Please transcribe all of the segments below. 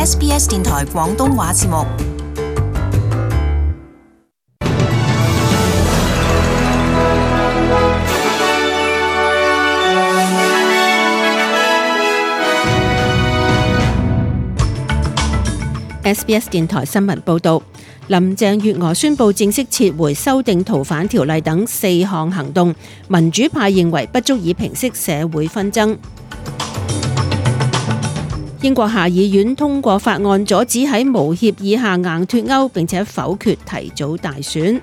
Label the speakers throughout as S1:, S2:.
S1: SBS 電台廣東話節目。
S2: SBS 電台新聞報導，林鄭月娥宣布正式撤回修訂逃犯條例等4項行動，民主派認為不足以平息社會紛爭。英國下議院通過法案，阻止喺無協議下硬脫歐，並且否決提早大選。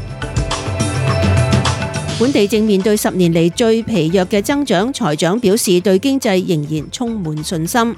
S2: 本地正面對10年嚟最疲弱嘅增長，財長表示對經濟仍然充滿信心。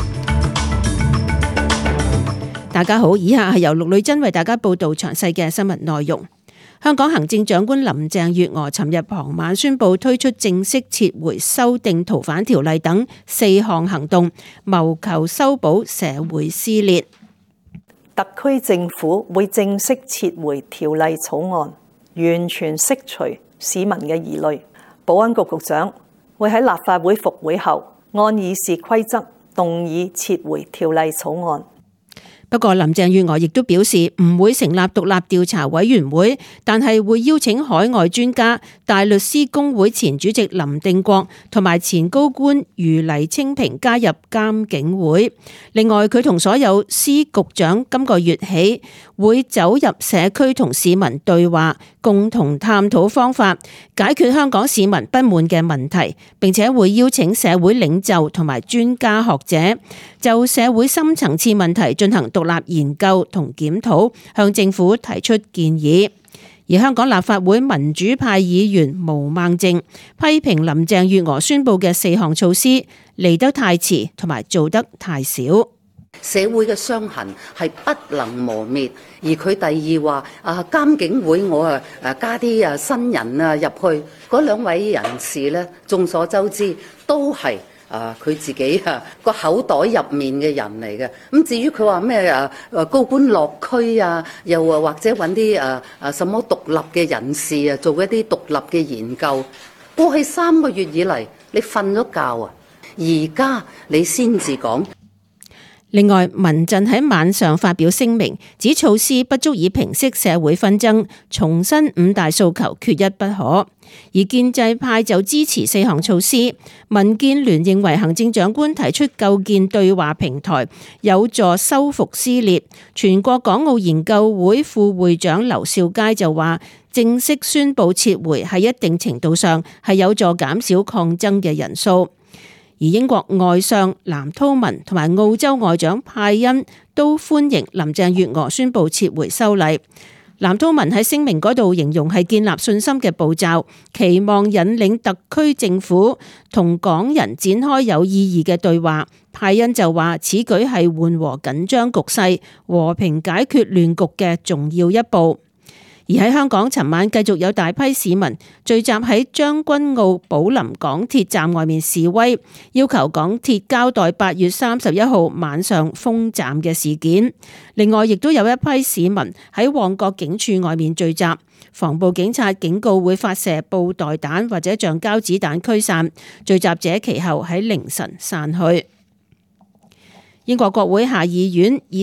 S2: 大家好，以下係由陸女真為大家報道詳細嘅新聞內容。香港行政長官林鄭月娥尋日傍晚宣布推出正式撤回修訂逃犯條例等4項行動，謀求修補社會撕裂。
S3: 特區政府會正式撤回條例草案，完全釋除市民嘅疑慮。保安局局長會喺立法會復會後，按議事規則動議撤回條例草案。
S2: 不過林鄭月娥亦都表示唔會成立獨立調查委員會，但係會邀請海外專家、大律師公會前主席林定國同埋前高官余黎青萍加入監警會。另外，佢同所有司局長今個月起會走入社區同市民對話，共同探討方法解決香港市民不滿嘅問題，並且會邀請社會領袖同埋專家學者就社會深層次問題進行獨立研究同檢討，向政府提出建議。而香港立法會民主派議員毛孟靜批評林鄭月娥宣布嘅4項措施嚟得太遲，同埋做得太少。
S4: 社會嘅傷痕係不能磨滅，而佢第二話監警會我加啲新人入去，嗰2位人士咧，眾所周知都係佢自己個口袋入面嘅人嚟嘅。咁至於佢話咩高官落區又或者揾啲什麼獨立嘅人士做一啲獨立嘅研究，過去3個月以嚟你瞓咗覺啊，而家你先至講。
S2: 另外，民陣喺晚上發表聲明，指措施不足以平息社會紛爭，重申5大訴求缺一不可。而建制派就支持4項措施。民建聯認為行政長官提出構建對話平台，有助修復撕裂。全國港澳研究會副會長劉兆佳就話，正式宣布撤回喺一定程度上係有助減少抗爭嘅人數。而英國外相藍韜文同埋澳洲外長派恩都歡迎林鄭月娥宣布撤回修例。藍韜文喺聲明嗰度形容係建立信心嘅步驟，期望引領特區政府同港人展開有意義嘅對話。派恩就話此舉係緩和緊張局勢、和平解決亂局嘅重要一步。而喺香港，尋晚繼續有大批市民聚集喺將軍澳寶林港鐵站外面示威，要求港鐵交代8月31號晚上封站嘅事件。另外，亦都有一批市民喺旺角警署外面聚集，防暴警察警告會發射布袋彈或者橡膠子彈驅散聚集者，其後喺凌晨散去。英國國會下議院以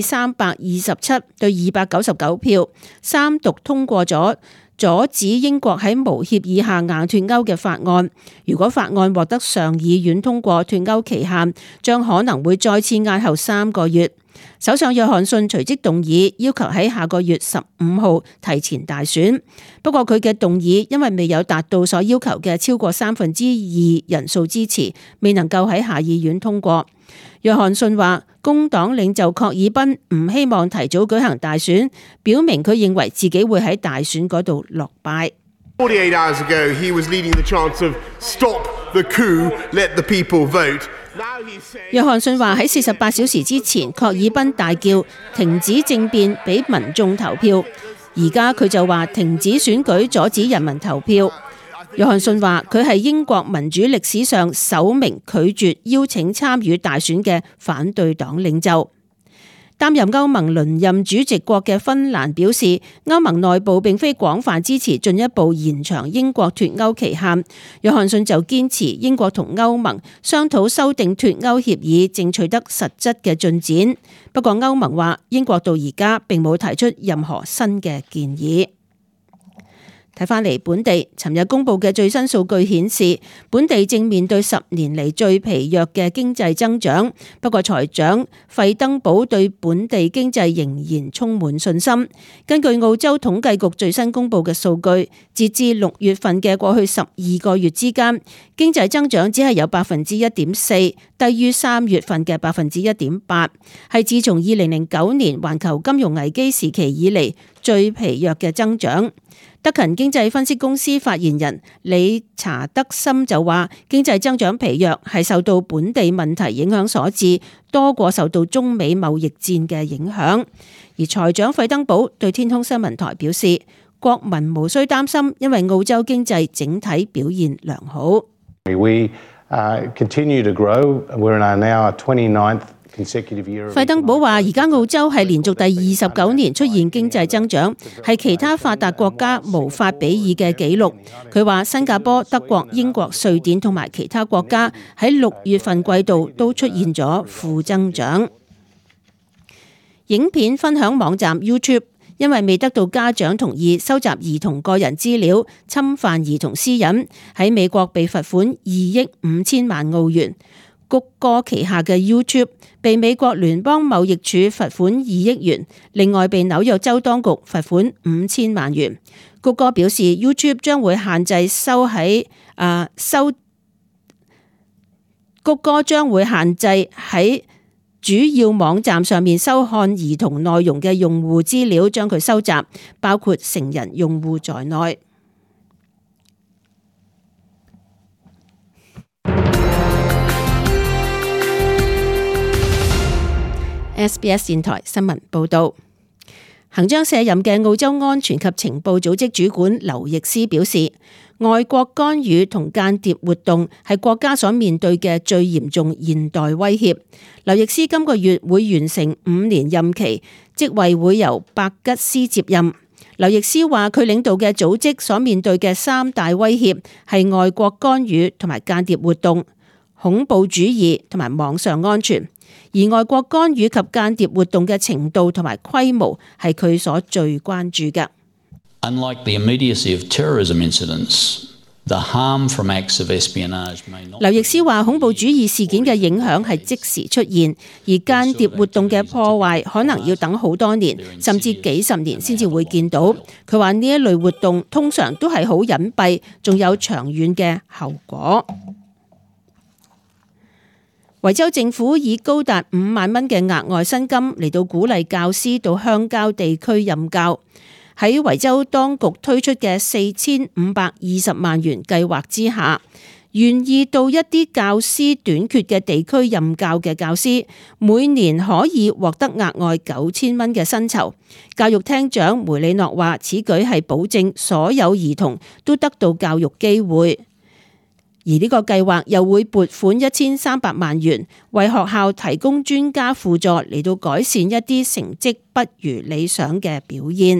S2: 327對299票三讀通過咗阻止英國喺無協議下硬脫歐嘅法案。如果法案獲得上議院通過，脫歐期限將可能會再次押後3個月。首相約翰遜隨即動議要求喺下個月15號提前大選，不過佢嘅動議因為未有達到所要求嘅超過2/3人數支持，未能夠喺下議院通過。約翰遜話工黨領袖郝爾彬唔希望提早舉行大選，表明佢認為自己會喺大選嗰度落敗。
S5: 48 hours ago, he was leading the chants of stop the coup, let the people vote.
S2: 約翰遜話喺48小時之前，郝爾彬大叫停止政變，俾民眾投票。而家佢就話停止選舉，阻止人民投票。約翰遜話佢係英國民主歷史上首名拒絕邀請參與大選嘅反對黨領袖。 擔任歐盟輪任主席國嘅芬蘭表示，歐盟內部並非廣泛支持進一步延長英國脫歐期限。約翰遜就堅持英國同歐盟商討修訂脫歐協議正取得實質嘅進展。不過歐盟話英國到而家並冇提出任何新嘅建議。睇返嚟本地，尋日公布嘅最新數據顯示，本地正面對10年嚟最疲弱嘅經濟增長。不過財長費登堡對本地經濟仍然充滿信心。根據澳洲統計局最新公布嘅數據，截至6月份嘅過去12個月之間，經濟增長只係有1.4%，低於3月份嘅1.8%，係自從2009年環球金融危機時期以嚟最疲弱嘅增長。德勤經濟分析公司發言人理查德森就話，經濟增長疲弱係受到本地問題影響所致，多過受到中美貿易戰嘅影響。而財長費登堡對天空新聞台表示，國民無需擔心，因為澳洲經濟整體表現良好。
S6: We continue to grow. We're now 29th.
S2: 費登堡話：而家澳洲係連續第29年出現經濟增長，係其他發達國家無法比擬嘅紀錄。佢話新加坡、德國、英國、瑞典同埋其他國家喺6月份季度都出現咗負增長。影片分享網站 YouTube 因為未得到家長同意收集兒童個人資料，侵犯兒童私隱，喺美國被罰款2億5千萬澳元。谷歌旗下嘅 YouTube 被美國聯邦貿易處罰款2億元，另外被紐約州當局罰款5000萬元。谷歌表示 YouTube 將會限制谷歌將會限制喺主要網站上面收看兒童內容嘅用戶資料，將佢收集，包括成人用戶在內。SBS 電台新聞報道，行將卸任嘅澳洲安全及情報組織主管劉易斯表示，外國干預同間諜活動係國家所面對嘅最嚴重現代威脅。劉易斯今個月會完成5年任期，職位會由伯吉斯接任。劉易斯話，佢領導嘅組織所面對嘅3大威脅係外國干預同埋間諜活動、恐怖主義同埋網上安全。而外國干預及間諜活動嘅程度同埋規模係佢所最關注嘅。
S7: Unlike the immediacy of terrorism incidents, the harm from acts of espionage may not.
S2: 劉易斯話，恐怖主義事件嘅影響係即時出現，而間諜活動嘅破壞可能要等好多年，甚至幾十年先至會見到。佢話呢一類活動通常都係好隱蔽，仲有長遠嘅後果。維州政府以高達5萬蚊嘅額外薪金嚟到鼓勵教師到鄉郊地區任教。喺維州當局推出嘅4520萬元計劃之下，願意到一啲教師短缺嘅地區任教嘅教師，每年可以獲得額外9000蚊嘅薪酬。教育廳長梅里諾話，此舉係保證所有兒童都得到教育機會。而呢個計劃又會撥款1300萬元，為學校提供專家輔助嚟到改善一啲成績不如理想嘅表現。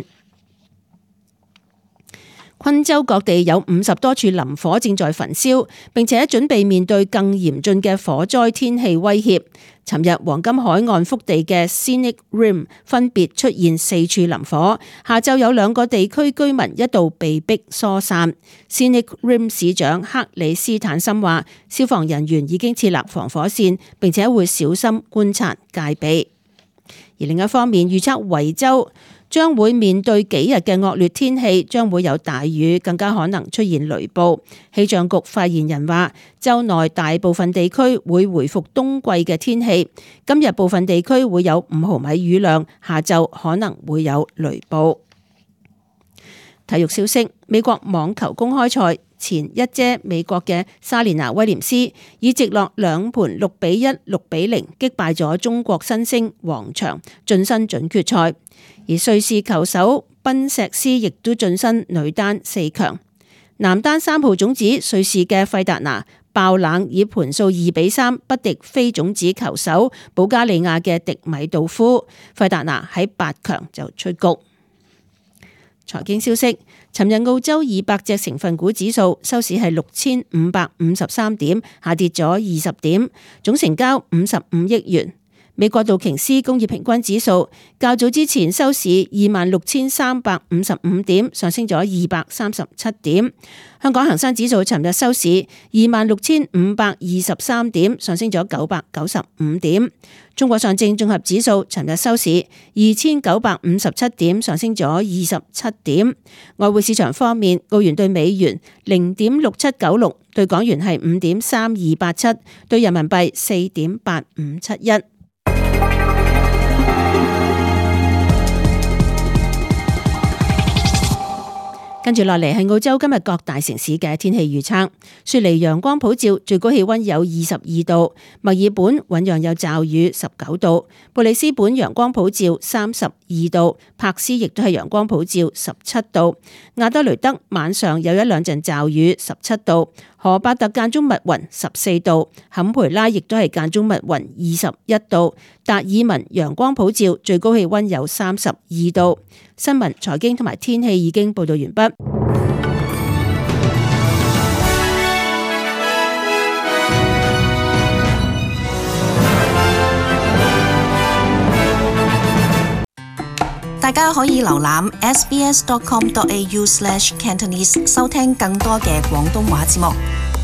S2: 昆州各地有50多處林火正在焚燒，並且準備面對更嚴峻嘅火災天氣威脅。尋日黃金海岸腹地嘅 Scenic Rim 分別出現4處林火，下晝有2個地區居民一度被迫疏散。Scenic Rim 市長克里斯坦森話，消防人員已經設立防火線，並且會小心觀察戒備。而另一方面，預測維州將會面對幾日嘅惡劣天氣，將會有大雨，更加可能出現雷暴。氣象局發言人話，州內大部分地區會回復冬季嘅天氣。今日部分地區會有5毫米雨量，下晝可能會有雷暴。體育消息：美國網球公開賽前一姐美國嘅莎蓮娜威廉斯以直落2盤6-1、6-0擊敗咗中國新星王薔，晉身準決賽。而瑞士球手賓石斯亦都晉身女單4強。男單3號種子瑞士嘅費達拿爆冷以盤數2-3不敵非種子球手保加利亞嘅迪米道夫，費達拿喺8強就出局。財經消息，尋日澳洲200隻成分股指數收市係6553點，下跌咗20點，總成交55億元。美國道瓊斯工業平均指數較早之前收市26,355點，上升咗237點。香港恒生指數尋日收市26,523點，上升咗995點。中國上證綜合指數尋日收市2,957點，上升咗27點。外匯市場方面，澳元對美元0.6796，對港元係5.3287，對人民幣4.8571。跟住落嚟係澳洲今日各大城市嘅天氣預測。雪梨陽光普照，最高氣溫有22度；墨爾本醞釀有驟雨，19度；布里斯本陽光普照，32度；柏斯亦都係陽光普照，17度；亞德雷德晚上有一兩陣驟雨，17度；荷伯特間中密雲，14度；坎培拉亦都係間中密雲，21度；達爾文陽光普照，最高氣溫有32度。新聞、財經同埋天氣已經報道完畢。
S1: 大家可以瀏覽 sbs.com.au/cantonese 收聽更多嘅廣東話節目。